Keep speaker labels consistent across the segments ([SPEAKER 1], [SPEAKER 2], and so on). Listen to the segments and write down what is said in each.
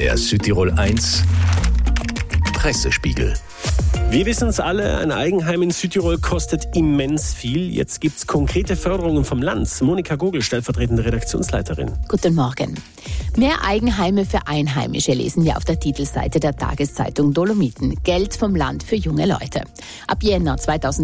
[SPEAKER 1] Der Südtirol 1 Pressespiegel.
[SPEAKER 2] Wir wissen es alle, ein Eigenheim in Südtirol kostet immens viel. Jetzt gibt es konkrete Förderungen vom Land. Monika Gogel, stellvertretende Redaktionsleiterin.
[SPEAKER 3] Guten Morgen. Mehr Eigenheime für Einheimische lesen wir auf der Titelseite der Tageszeitung Dolomiten. Geld vom Land für junge Leute. Ab Jänner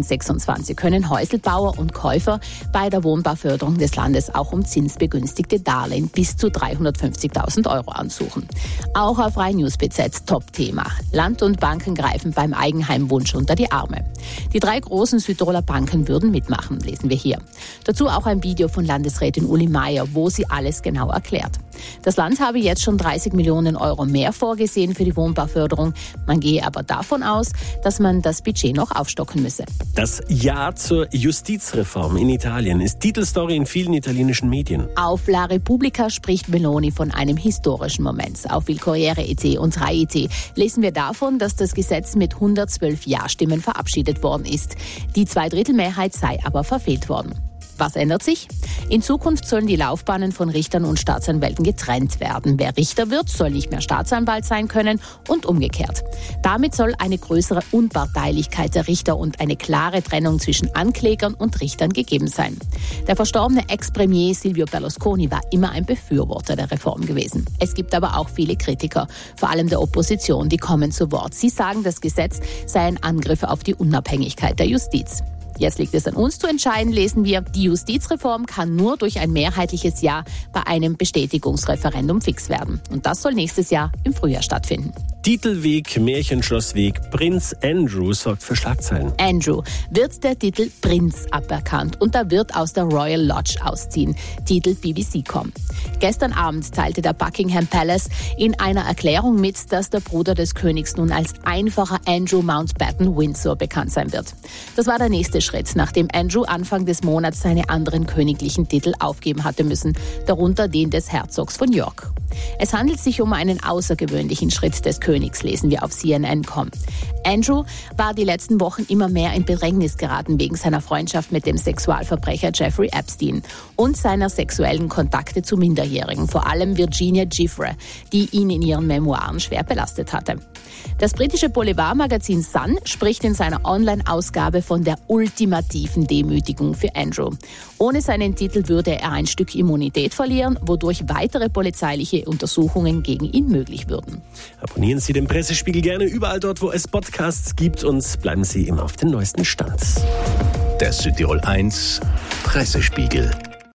[SPEAKER 3] 2026 können Häuselbauer und Käufer bei der Wohnbauförderung des Landes auch um zinsbegünstigte Darlehen bis zu 350.000 € ansuchen. Auch auf Rhein-News-BZ Top-Thema. Land und Banken greifen beim Eigenheimwunsch unter die Arme. Die 3 großen Südtiroler Banken würden mitmachen, lesen wir hier. Dazu auch ein Video von Landesrätin Uli Meier, wo sie alles genau erklärt. Das Land habe jetzt schon 30 Millionen € mehr vorgesehen für die Wohnbauförderung. Man gehe aber davon aus, dass man das Budget noch aufstocken müsse.
[SPEAKER 2] Das Ja zur Justizreform in Italien ist Titelstory in vielen italienischen Medien.
[SPEAKER 3] Auf La Repubblica spricht Meloni von einem historischen Moment. Auf Il Corriere.it und Rai.it lesen wir davon, dass das Gesetz mit 112 Ja-Stimmen verabschiedet worden ist. Die Zweidrittelmehrheit sei aber verfehlt worden. Was ändert sich? In Zukunft sollen die Laufbahnen von Richtern und Staatsanwälten getrennt werden. Wer Richter wird, soll nicht mehr Staatsanwalt sein können und umgekehrt. Damit soll eine größere Unparteilichkeit der Richter und eine klare Trennung zwischen Anklägern und Richtern gegeben sein. Der verstorbene Ex-Premier Silvio Berlusconi war immer ein Befürworter der Reform gewesen. Es gibt aber auch viele Kritiker, vor allem der Opposition, die kommen zu Wort. Sie sagen, das Gesetz sei ein Angriff auf die Unabhängigkeit der Justiz. Jetzt liegt es an uns zu entscheiden, lesen wir. Die Justizreform kann nur durch ein mehrheitliches Ja bei einem Bestätigungsreferendum fix werden. Und das soll nächstes Jahr im Frühjahr stattfinden.
[SPEAKER 2] Titelweg, Märchenschlossweg, Prinz Andrew sorgt für Schlagzeilen.
[SPEAKER 3] Andrew wird der Titel Prinz aberkannt und er wird aus der Royal Lodge ausziehen. Titel BBC.com. Gestern Abend teilte der Buckingham Palace in einer Erklärung mit, dass der Bruder des Königs nun als einfacher Andrew Mountbatten Windsor bekannt sein wird. Das war der nächste Schritt, nachdem Andrew Anfang des Monats seine anderen königlichen Titel aufgeben hatte müssen, darunter den des Herzogs von York. Es handelt sich um einen außergewöhnlichen Schritt des Königs, lesen wir auf CNN.com. Andrew war die letzten Wochen immer mehr in Bedrängnis geraten wegen seiner Freundschaft mit dem Sexualverbrecher Jeffrey Epstein und seiner sexuellen Kontakte zu Minderjährigen, vor allem Virginia Giuffre, die ihn in ihren Memoiren schwer belastet hatte. Das britische Boulevardmagazin Sun spricht in seiner Online-Ausgabe von der ultimativen Demütigung für Andrew. Ohne seinen Titel würde er ein Stück Immunität verlieren, wodurch weitere polizeiliche Untersuchungen gegen ihn möglich würden.
[SPEAKER 2] Abonnieren Sie den Pressespiegel gerne überall dort, wo es Podcasts gibt und bleiben Sie immer auf dem neuesten Stand.
[SPEAKER 1] Der Südtirol 1 Pressespiegel.